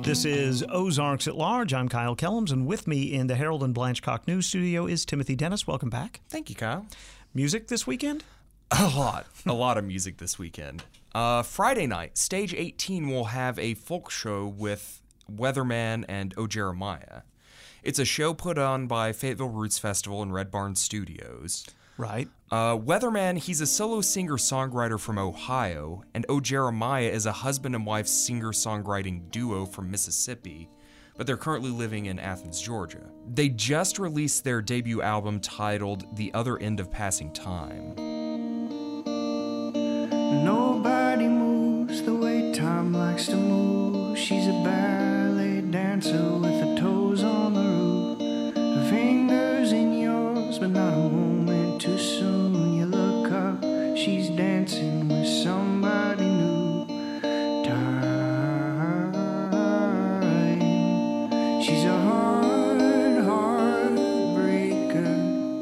This is Ozarks at Large. I'm Kyle Kellums, and with me in the Harold and Blanchcock News Studio is Timothy Dennis. Welcome back. Thank you, Kyle. Music this weekend? A lot of music this weekend. Friday night, Stage 18 will have a folk show with Weatherman and O Jeremiah. It's a show put on by Fayetteville Roots Festival and Red Barn Studios. Right. Weatherman, he's a solo singer-songwriter from Ohio, and O Jeremiah is a husband and wife singer-songwriting duo from Mississippi, but they're currently living in Athens, Georgia. They just released their debut album titled The Other End of Passing Time. Nobody moves the way time likes to move. She's a ballet dancer with her toes on the roof. Her fingers in yours, but not a moment too soon. You look up, she's dancing with somebody new. Time. She's a heartbreaker.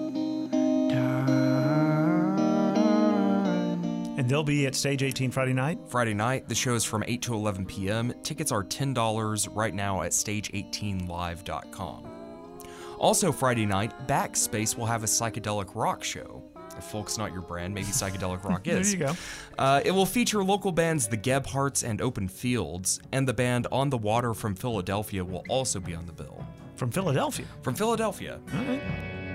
And they'll be at Stage 18 Friday night? Friday night, the show is from 8 to 11 p.m. Tickets are $10 right now at stage18live.com. Also Friday night, Backspace will have a psychedelic rock show. If folk's not your brand, maybe psychedelic rock is. There you go. It will feature local bands The Gebhardts and Open Fields, and the band On the Water from Philadelphia will also be on the bill. From Philadelphia? From Philadelphia. All right.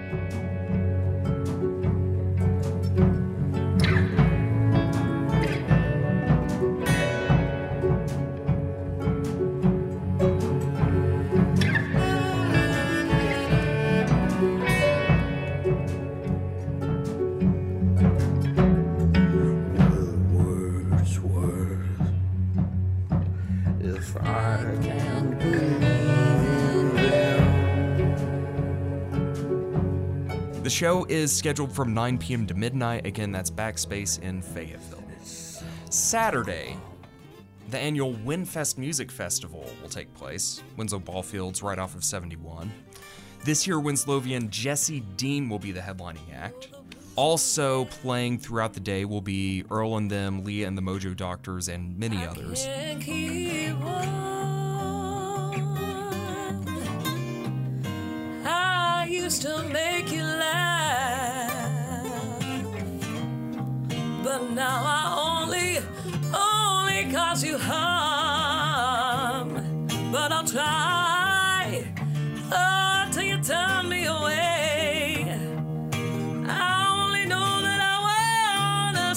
The show is scheduled from 9 p.m. to midnight. Again, that's Backspace in Fayetteville. Saturday, the annual Winfest Music Festival will take place. Winslow Ballfields, right off of 71. This year, Winslowian Jesse Dean will be the headlining act. Also playing throughout the day will be Earl and Them, Leah and the Mojo Doctors, and many others. I used to make you laugh, but now I only cause you harm. But I'll try till you turn me away. I only know that I wanna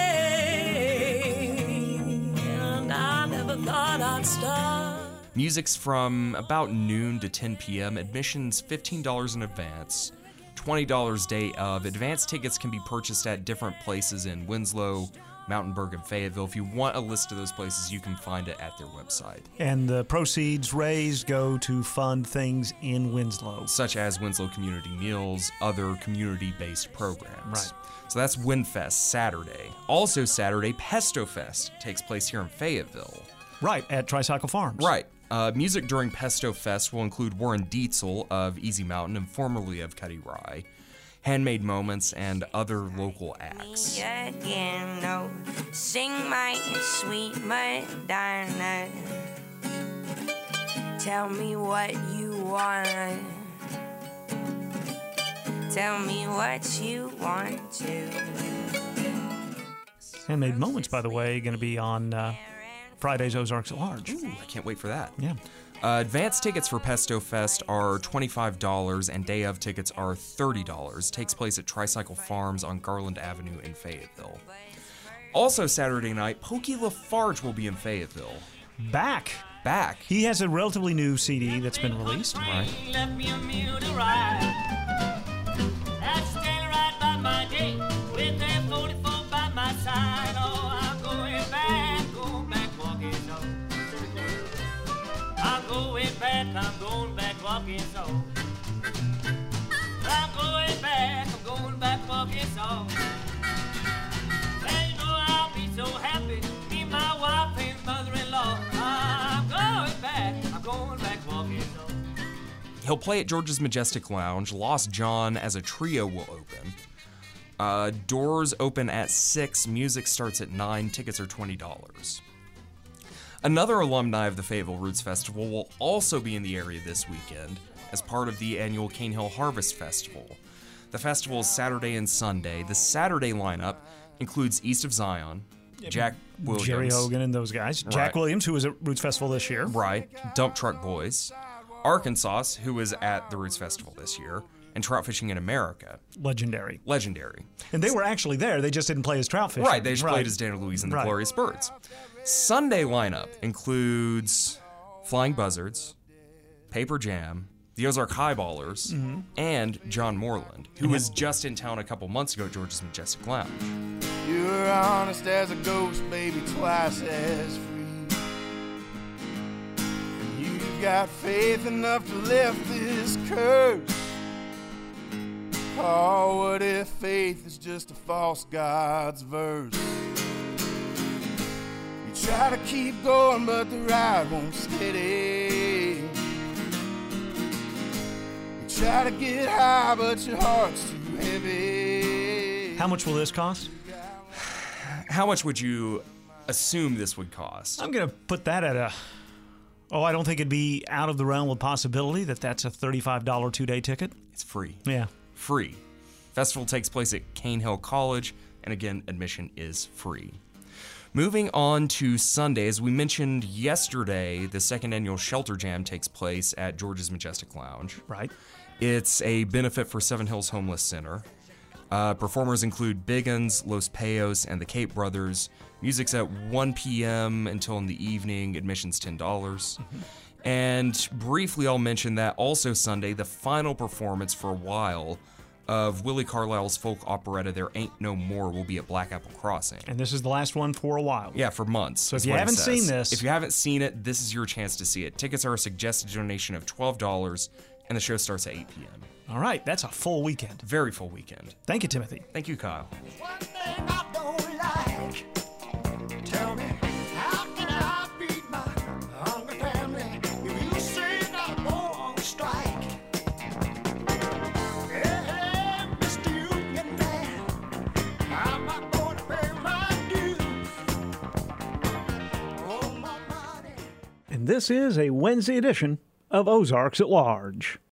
stay, and I never thought I'd stop. Music's from about noon to 10 p.m. Admission's $15 in advance, $20 day of. Advance tickets can be purchased at different places in Winslow, Mountainburg, and Fayetteville. If you want a list of those places, you can find it at their website. And the proceeds raised go to fund things in Winslow, such as Winslow Community Meals, other community-based programs. Right. So that's Winfest, Saturday. Also Saturday, Pesto Fest takes place here in Fayetteville. Right, at Tricycle Farms. Right. Music during Pesto Fest will include Warren Dietzel of Easy Mountain and formerly of Cuddy Rye, Handmade Moments, and other local acts. Again, no, sing my sweet Madonna. Tell me what you want. Tell me what you want to. Handmade Moments, by the way, going to be on Friday's Ozarks at Large. Ooh, I can't wait for that. Yeah. Advance tickets for Pesto Fest are $25 and day of tickets are $30. Takes place at Tricycle Farms on Garland Avenue in Fayetteville. Also Saturday night, Pokey LaFarge will be in Fayetteville. Back. He has a relatively new CD that's been released. Right. Left me a mule to ride. That's standing right by my gate with that 44 by my side. Oh, I'm going back walking so. I'm going back walking so. I'm going back walking so. And you know I'll be so happy, me, my wife, and mother-in-law. I'm going back walking so. He'll play at George's Majestic Lounge. Lost John as a trio will open. Doors open at 6. Music starts at 9. Tickets are $20. Another alumni of the Fayetteville Roots Festival will also be in the area this weekend as part of the annual Cane Hill Harvest Festival. The festival is Saturday and Sunday. The Saturday lineup includes East of Zion, Jack Williams, Jerry Hogan and those guys. Jack Williams, who was at Roots Festival this year. Right. Dump Truck Boys, Arkansas, who was at the Roots Festival this year, and Trout Fishing in America. Legendary. And they were actually there. They just didn't play as trout fishing. Right. They just played as Dana Louise and the Glorious Birds. Sunday lineup includes Flying Buzzards, Paper Jam, the Ozark Highballers, and John Moreland, who was just in town a couple months ago at George's Majestic Lounge. You're honest as a ghost, baby, twice as free. You've got faith enough to lift this curse. Oh, what if faith is just a false god's verse? You try to keep going, but the ride won't steady. You try to get high, but your heart's too heavy. How much will this cost? How much would you assume this would cost? I'm going to put that at I don't think it'd be out of the realm of possibility that's a $35 two-day ticket. It's free. Yeah. Free. Festival takes place at Cane Hill College, and again, admission is free. Moving on to Sunday, as we mentioned yesterday, the second annual Shelter Jam takes place at George's Majestic Lounge. Right. It's a benefit for Seven Hills Homeless Center. Performers include Biggins, Los Payos, and the Cape Brothers. Music's at 1 p.m. until in the evening. Admission's $10. And briefly, I'll mention that also Sunday, the final performance for a while of Willie Carlisle's folk operetta There Ain't No More will be at Black Apple Crossing. And this is the last one for a while. Yeah, for months. So if you haven't seen this... If you haven't seen it, this is your chance to see it. Tickets are a suggested donation of $12, and the show starts at 8 p.m. All right, that's a full weekend. Very full weekend. Thank you, Timothy. Thank you, Kyle. One thing I don't like. Tell me, how can I feed my hungry family if you say I go on strike? Hey, Mr. Union Man, I'm not going to pay my dues. Oh, my money. And this is a Wednesday edition of Ozarks at Large.